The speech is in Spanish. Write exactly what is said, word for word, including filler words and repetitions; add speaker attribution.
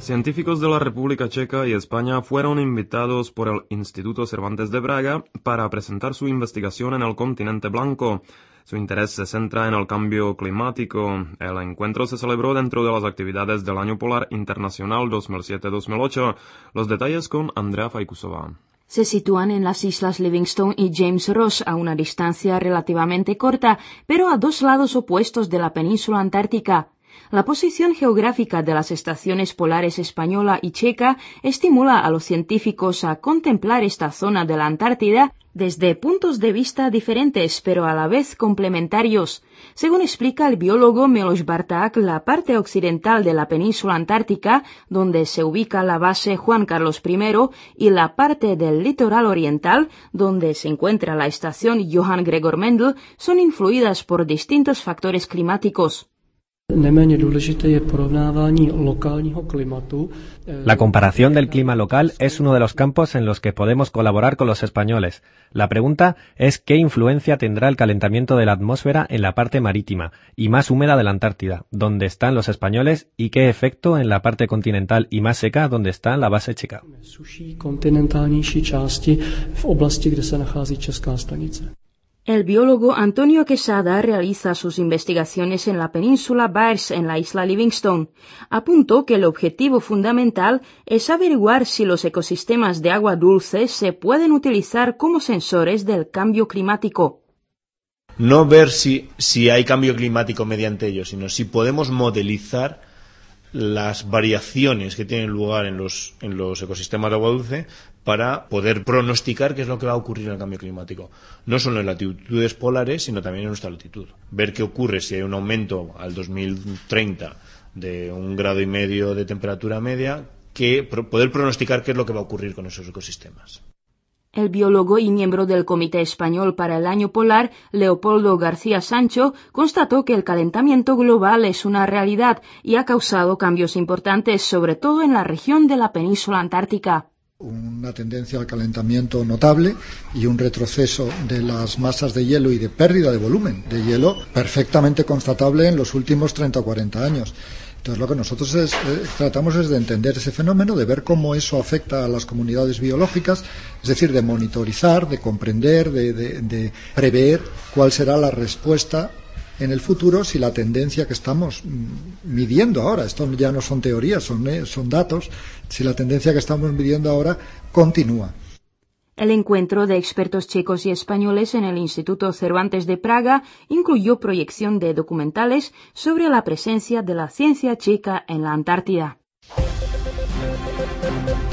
Speaker 1: Científicos de la República Checa y España fueron invitados por el Instituto Cervantes de Praga para presentar su investigación en el continente blanco. Su interés se centra en el cambio climático. El encuentro se celebró dentro de las actividades del Año Polar Internacional dos mil siete dos mil ocho. Los detalles con Andrea Faikusova.
Speaker 2: Se sitúan en las islas Livingstone y James Ross a una distancia relativamente corta, pero a dos lados opuestos de la península antártica. La posición geográfica de las estaciones polares española y checa estimula a los científicos a contemplar esta zona de la Antártida desde puntos de vista diferentes, pero a la vez complementarios. Según explica el biólogo Miloš Barták, la parte occidental de la península antártica, donde se ubica la base Juan Carlos primero, y la parte del litoral oriental, donde se encuentra la estación Johann Gregor Mendel, son influidas por distintos factores climáticos.
Speaker 3: La comparación del clima local es uno de los campos en los que podemos colaborar con los españoles. La pregunta es qué influencia tendrá el calentamiento de la atmósfera en la parte marítima y más húmeda de la Antártida, donde están los españoles, y qué efecto en la parte continental y más seca, donde está la base checa.
Speaker 2: El biólogo Antonio Quesada realiza sus investigaciones en la península Byres, en la isla Livingstone. Apuntó que el objetivo fundamental es averiguar si los ecosistemas de agua dulce se pueden utilizar como sensores del cambio climático.
Speaker 4: No ver si, si hay cambio climático mediante ellos, sino si podemos modelizar las variaciones que tienen lugar en los, en los ecosistemas de agua dulce para poder pronosticar qué es lo que va a ocurrir en el cambio climático. No solo en latitudes polares, sino también en nuestra latitud. Ver qué ocurre si hay un aumento al dos mil treinta de un grado y medio de temperatura media, que poder pronosticar qué es lo que va a ocurrir con esos ecosistemas.
Speaker 2: El biólogo y miembro del Comité Español para el Año Polar, Leopoldo García Sancho, constató que el calentamiento global es una realidad y ha causado cambios importantes, sobre todo en la región de la península antártica.
Speaker 5: Una tendencia al calentamiento notable y un retroceso de las masas de hielo y de pérdida de volumen de hielo perfectamente constatable en los últimos treinta o cuarenta años. Entonces lo que nosotros es, eh, tratamos es de entender ese fenómeno, de ver cómo eso afecta a las comunidades biológicas, es decir, de monitorizar, de comprender, de, de, de prever cuál será la respuesta en el futuro si la tendencia que estamos midiendo ahora, esto ya no son teorías, son, eh, son datos, si la tendencia que estamos midiendo ahora continúa.
Speaker 2: El encuentro de expertos checos y españoles en el Instituto Cervantes de Praga incluyó proyección de documentales sobre la presencia de la ciencia checa en la Antártida.